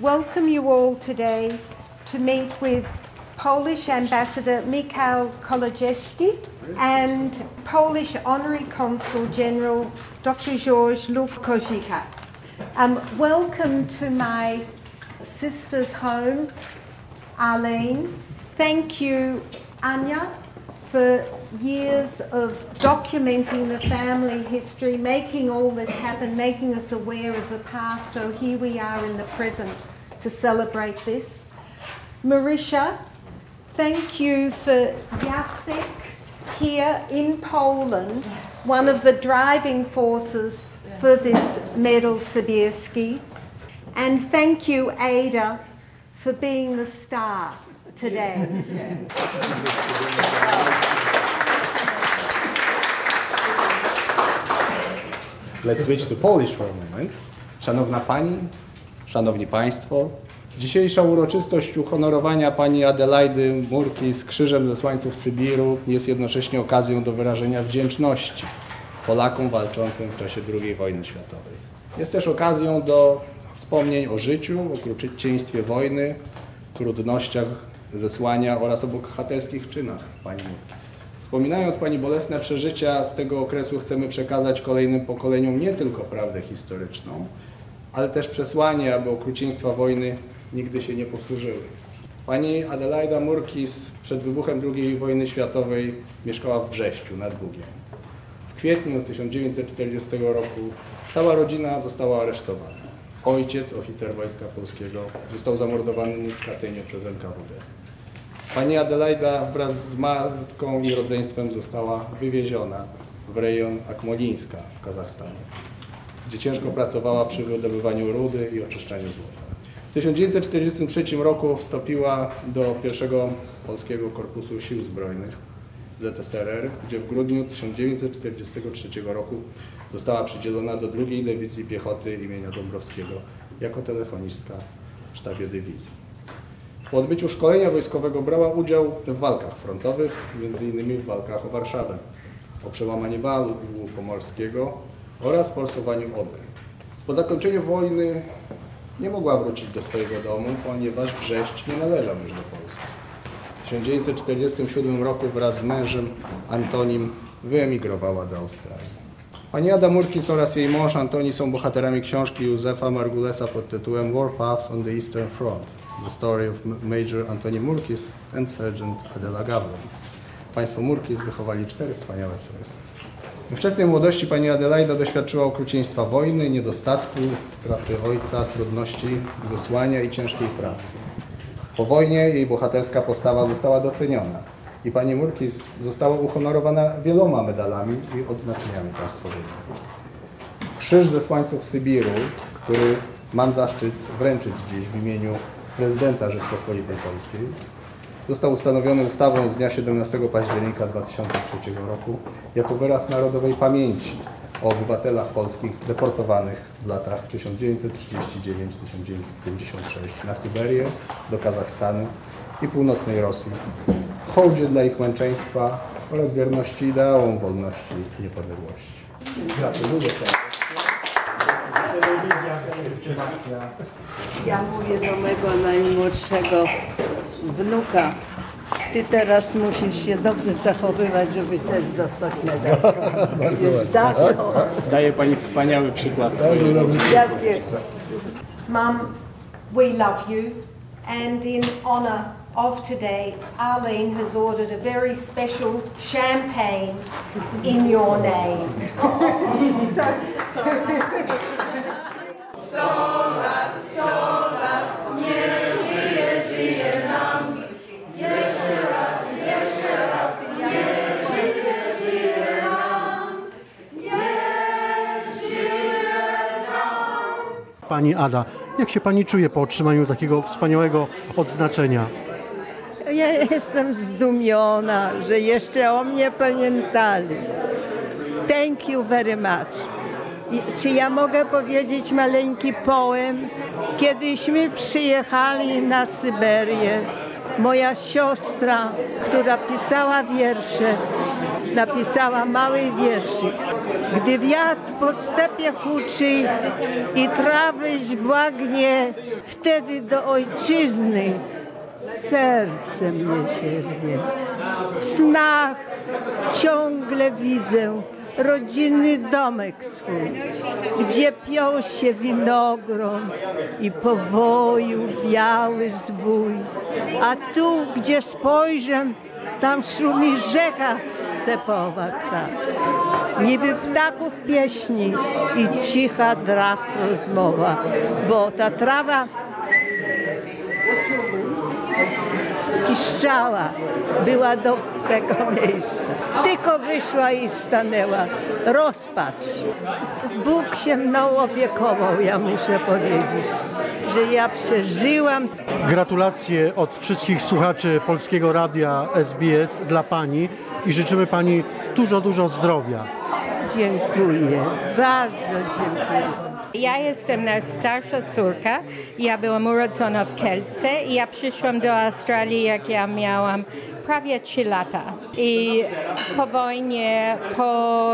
welcome you all today to meet with Polish Ambassador Michał Kolodziejski and Polish Honorary Consul General Dr. George Lukosika. Welcome to my sister's home, Arlene. Thank you, Anya, for years of documenting the family history, making all this happen, making us aware of the past, so here we are in the present to celebrate this. Marisha, thank you for Jacek here in Poland, one of the driving forces for this Medal Sibierski. And thank you, Ada, for being the star today. Let's switch to Polish for a moment. Szanowna Pani, Szanowni Państwo, dzisiejsza uroczystość uhonorowania Pani Adelaidy Murki z Krzyżem Zesłańców Sybiru jest jednocześnie okazją do wyrażenia wdzięczności Polakom walczącym w czasie II wojny światowej. Jest też okazją do wspomnień o życiu, okrucieństwie wojny, trudnościach zesłania oraz o bohaterskich czynach Pani Murki. Wspominając Pani bolesne przeżycia z tego okresu, chcemy przekazać kolejnym pokoleniom nie tylko prawdę historyczną, ale też przesłanie, aby okrucieństwa wojny nigdy się nie powtórzyły. Pani Adelaida Murkis przed wybuchem II wojny światowej mieszkała w Brześciu nad Bugiem. W kwietniu 1940 roku cała rodzina została aresztowana. Ojciec, oficer Wojska Polskiego, został zamordowany w Katyniu przez NKWD. Pani Adelaida wraz z matką i rodzeństwem została wywieziona w rejon Akmolińska w Kazachstanie, gdzie ciężko pracowała przy wydobywaniu rudy i oczyszczaniu złota. W 1943 roku wstąpiła do pierwszego Polskiego Korpusu Sił Zbrojnych ZSRR, gdzie w grudniu 1943 roku została przydzielona do II Dywizji Piechoty imienia Dąbrowskiego jako telefonistka w sztabie dywizji. Po odbyciu szkolenia wojskowego brała udział w walkach frontowych, m.in. w walkach o Warszawę, o przełamanie walu pomorskiego oraz forsowaniu Odry. Po zakończeniu wojny nie mogła wrócić do swojego domu, ponieważ Brześć nie należał już do Polski. W 1947 roku wraz z mężem Antonim wyemigrowała do Australii. Pani Ada Murkis oraz jej mąż Antoni są bohaterami książki Józefa Margulesa pod tytułem War Paths on the Eastern Front. The Story of Major Antoni Murkis and Sergeant Adela Gawron. Państwo Murkis wychowali 4 wspaniałe córki. We wczesnej młodości pani Adelaida doświadczyła okrucieństwa wojny, niedostatku, straty ojca, trudności, zesłania i ciężkiej pracy. Po wojnie jej bohaterska postawa została doceniona i pani Murkis została uhonorowana wieloma medalami i odznaczeniami państwowymi. Krzyż Zesłańców Sybiru, który mam zaszczyt wręczyć dziś w imieniu prezydenta Rzeczypospolitej Polskiej, został ustanowiony ustawą z dnia 17 października 2003 roku jako wyraz narodowej pamięci o obywatelach polskich deportowanych w latach 1939-1956 na Syberię, do Kazachstanu i północnej Rosji, w hołdzie dla ich męczeństwa oraz wierności ideałom wolności i niepodległości. Gratuluję. Ja mówię do mego najmłodszego wnuka: ty teraz musisz się dobrze zachowywać, żeby też dostać medal. Bardzo ładnie. Daje Pani wspaniały przykład. Dziękuję. Mum, we love you, and in honour of today, Arlene has ordered a very special champagne in your name. Pani Ada, jak się Pani czuje po otrzymaniu takiego wspaniałego odznaczenia? Ja jestem zdumiona, że jeszcze o mnie pamiętali. Thank you very much. Czy ja mogę powiedzieć maleńki poem? Kiedyśmy przyjechali na Syberię, moja siostra, która pisała wiersze, napisała mały wierszyk. Gdy wiatr po stepie huczy i trawy żbłagnie, wtedy do ojczyzny serce mnie sięgnie. W snach ciągle widzę rodzinny domek swój, gdzie piął się winogron i powoju biały zwój. A tu, gdzie spojrzę, tam szumi rzeka stepowa ta. Niby ptaków pieśni i cicha draw rozmowa, bo ta trawa piszczała, była do tego miejsca. Tylko wyszła i stanęła. Rozpacz. Bóg się mną opiekował, ja muszę powiedzieć, że ja przeżyłam. Gratulacje od wszystkich słuchaczy Polskiego Radia SBS dla Pani i życzymy Pani dużo zdrowia. Dziękuję, bardzo dziękuję. Ja jestem najstarsza córka. Ja byłam urodzona w Kielce i ja przyszłam do Australii, jak ja miałam prawie 3 lata. I po wojnie, po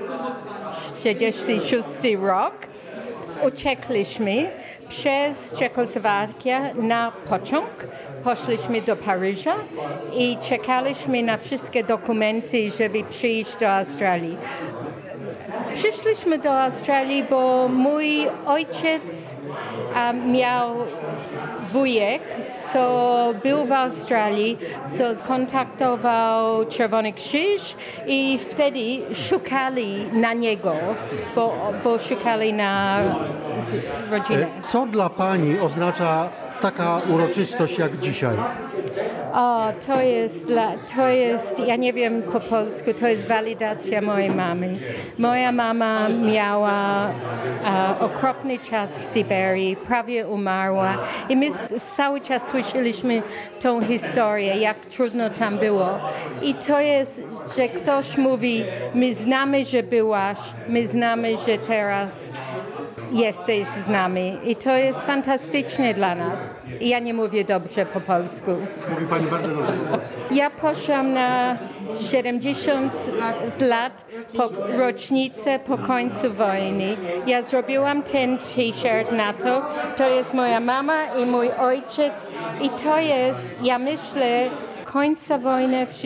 1946 rok, uciekliśmy przez Czechosłowakię na pociąg. Poszliśmy do Paryża i czekaliśmy na wszystkie dokumenty, żeby przyjść do Australii. Przyszliśmy do Australii, bo mój ojciec miał wujek, co był w Australii, co skontaktował Czerwony Krzyż i wtedy szukali na niego, bo szukali na rodzinę. Co dla Pani oznacza taka uroczystość jak dzisiaj? O, to jest, ja nie wiem po polsku, to jest walidacja mojej mamy. Moja mama miała okropny czas w Syberii, prawie umarła i my cały czas słyszeliśmy tą historię, jak trudno tam było. I to jest, że ktoś mówi, my znamy, że byłaś, my znamy, że teraz jesteś z nami i to jest fantastyczne dla nas. I ja nie mówię dobrze po polsku. Mówi Pani bardzo dobrze po polsku. Ja poszłam na 70 lat po rocznicę po końcu wojny. Ja zrobiłam ten t-shirt na to. To jest moja mama i mój ojciec i to jest, ja myślę, końca wojny w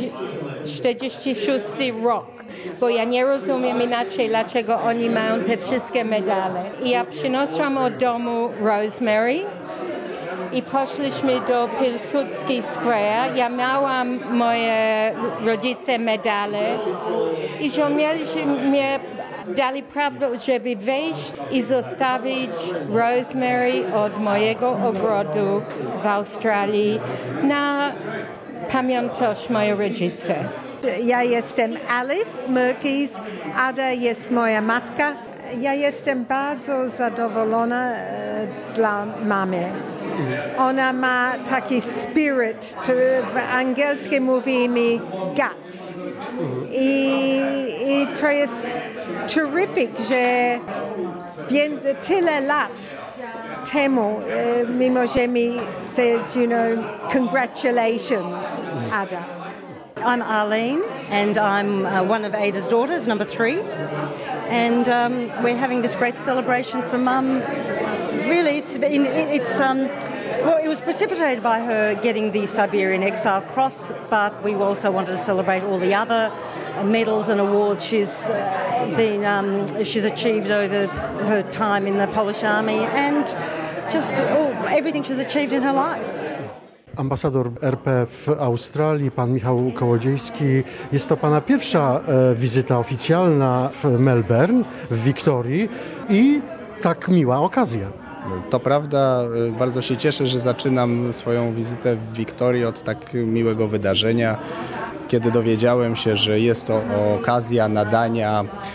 1946 rok. Bo ja nie rozumiem inaczej, dlaczego oni mają te wszystkie medale. I ja przyniosłam od domu Rosemary i poszliśmy do Pilsudski Square. Ja miałam moje rodzice medale i że mnie dali prawo, żeby wejść i zostawić Rosemary od mojego ogrodu w Australii na pamiątność mojej rodzice. Ja jestem Alice Merkis, Ada jest moja matka. Ja jestem bardzo zadowolona dla mamy. Ona ma taki spirit, w angielskim mówimy guts. I to jest terrific, że tyle lat temu my możemy say, congratulations, Ada. I'm Arlene, and I'm one of Ada's daughters, number 3. And we're having this great celebration for Mum. Really, well, it was precipitated by her getting the Siberian Exile Cross, but we also wanted to celebrate all the other medals and awards she's achieved over her time in the Polish Army, and just everything she's achieved in her life. Ambasador RP w Australii, pan Michał Kołodziejski. Jest to pana pierwsza wizyta oficjalna w Melbourne, w Wiktorii i tak miła okazja. To prawda, bardzo się cieszę, że zaczynam swoją wizytę w Wiktorii od tak miłego wydarzenia, kiedy dowiedziałem się, że jest to okazja nadania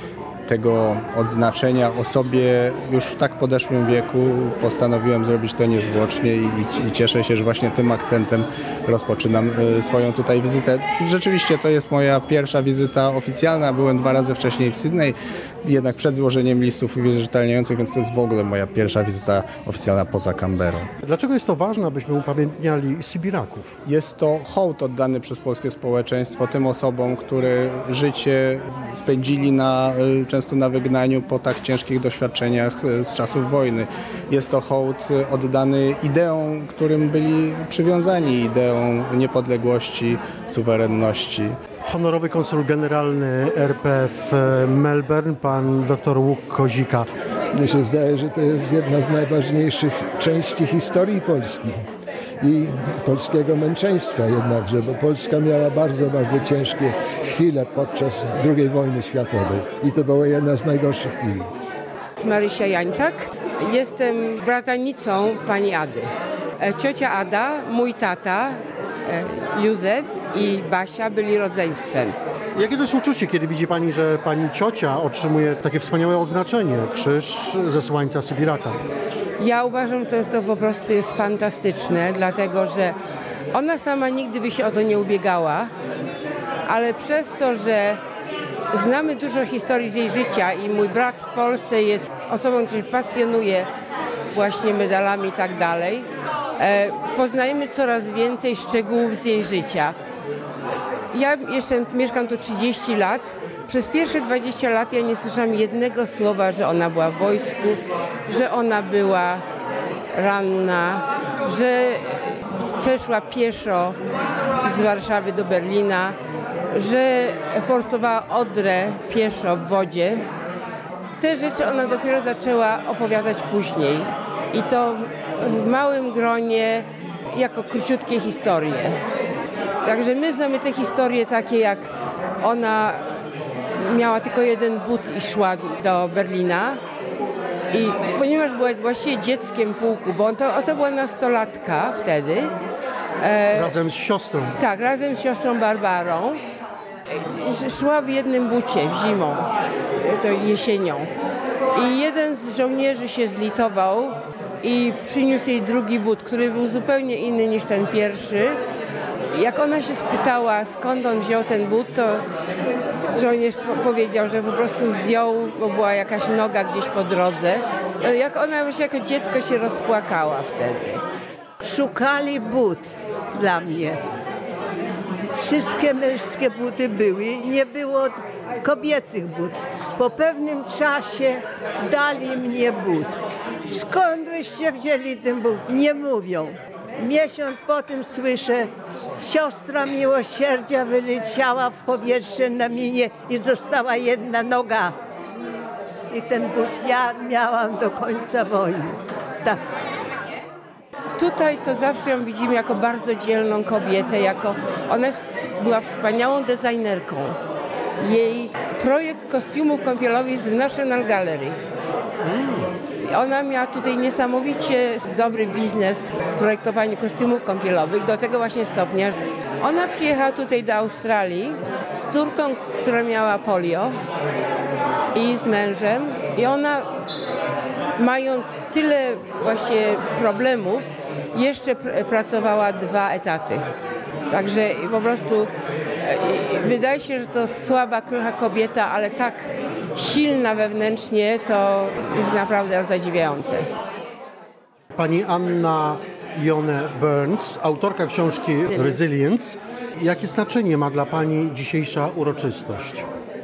tego odznaczenia osobie już w tak podeszłym wieku postanowiłem zrobić to niezwłocznie i cieszę się, że właśnie tym akcentem rozpoczynam swoją tutaj wizytę. Rzeczywiście to jest moja pierwsza wizyta oficjalna, byłem 2 razy wcześniej w Sydney, jednak przed złożeniem listów uwierzytelniających, więc to jest w ogóle moja pierwsza wizyta oficjalna poza Canberrą. Dlaczego jest to ważne, abyśmy upamiętniali Sybiraków? Jest to hołd oddany przez polskie społeczeństwo tym osobom, które życie spędzili często na wygnaniu po tak ciężkich doświadczeniach z czasów wojny. Jest to hołd oddany ideom, którym byli przywiązani, ideą niepodległości, suwerenności. Honorowy konsul generalny RP w Melbourne, pan dr Łuk Kozika. Mnie się zdaje, że to jest jedna z najważniejszych części historii Polski i polskiego męczeństwa jednakże, bo Polska miała bardzo, bardzo ciężkie chwile podczas II wojny światowej i to była jedna z najgorszych chwil. Marysia Jańczak. Jestem bratanicą pani Ady. Ciocia Ada, mój tata Józef i Basia byli rodzeństwem. Jakie to jest uczucie, kiedy widzi pani, że pani ciocia otrzymuje takie wspaniałe odznaczenie, krzyż Zesłańca Sybiraka? Ja uważam, że to po prostu jest fantastyczne, dlatego że ona sama nigdy by się o to nie ubiegała, ale przez to, że znamy dużo historii z jej życia i mój brat w Polsce jest osobą, która się pasjonuje właśnie medalami i tak dalej, poznajemy coraz więcej szczegółów z jej życia. Ja jeszcze mieszkam tu 30 lat. Przez pierwsze 20 lat ja nie słyszałam jednego słowa, że ona była w wojsku, że ona była ranna, że przeszła pieszo z Warszawy do Berlina, że forsowała Odrę pieszo w wodzie. Te rzeczy ona dopiero zaczęła opowiadać później i to w małym gronie jako króciutkie historie. Także my znamy te historie takie, jak ona miała tylko jeden but i szła do Berlina. I ponieważ była właściwie dzieckiem pułku, bo to była nastolatka wtedy. Razem z siostrą. Tak, razem z siostrą Barbarą. Szła w jednym bucie zimą, to jesienią. I jeden z żołnierzy się zlitował i przyniósł jej drugi but, który był zupełnie inny niż ten pierwszy. Jak ona się spytała, skąd on wziął ten but, to żołnierz powiedział, że po prostu zdjął, bo była jakaś noga gdzieś po drodze. Jak ona właśnie jako dziecko się rozpłakała wtedy. Szukali but dla mnie. Wszystkie męskie buty były i nie było kobiecych but. Po pewnym czasie dali mnie but. Skąd wyście wzięli ten but? Nie mówią. Miesiąc po tym słyszę, siostra miłosierdzia wyleciała w powietrze na minie i została jedna noga. I ten but ja miałam do końca wojny. Tak. Tutaj to zawsze ją widzimy jako bardzo dzielną kobietę, ona była wspaniałą designerką. Jej projekt kostiumów kąpielowych jest w National Gallery. Ona miała tutaj niesamowicie dobry biznes w projektowaniu kostiumów kąpielowych, do tego właśnie stopnia. Ona przyjechała tutaj do Australii z córką, która miała polio i z mężem. I ona, mając tyle właśnie problemów, jeszcze pracowała 2 etaty. Także po prostu wydaje się, że to słaba, krucha kobieta, ale tak silna wewnętrznie, to jest naprawdę zadziwiające. Pani Anna Jone Burns, autorka książki Resilience. Jakie znaczenie ma dla pani dzisiejsza uroczystość?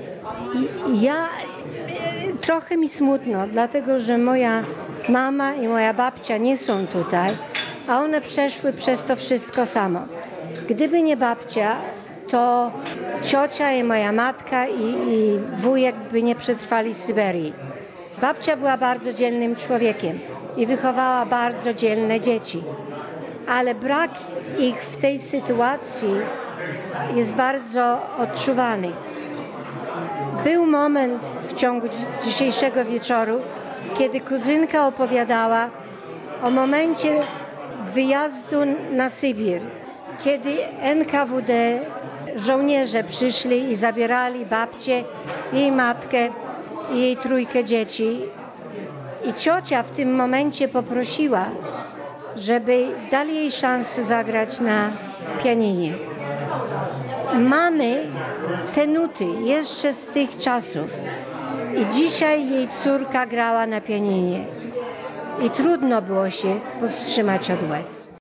Trochę mi smutno, dlatego że moja mama i moja babcia nie są tutaj, a one przeszły przez to wszystko samo. Gdyby nie babcia, to ciocia i moja matka i wujek by nie przetrwali Syberii. Babcia była bardzo dzielnym człowiekiem i wychowała bardzo dzielne dzieci, ale brak ich w tej sytuacji jest bardzo odczuwany. Był moment w ciągu dzisiejszego wieczoru, kiedy kuzynka opowiadała o momencie wyjazdu na Sybir, kiedy NKWD żołnierze przyszli i zabierali babcię, jej matkę i jej 3 dzieci. I ciocia w tym momencie poprosiła, żeby dali jej szansę zagrać na pianinie. Mamy te nuty jeszcze z tych czasów. I dzisiaj jej córka grała na pianinie. I trudno było się powstrzymać od łez.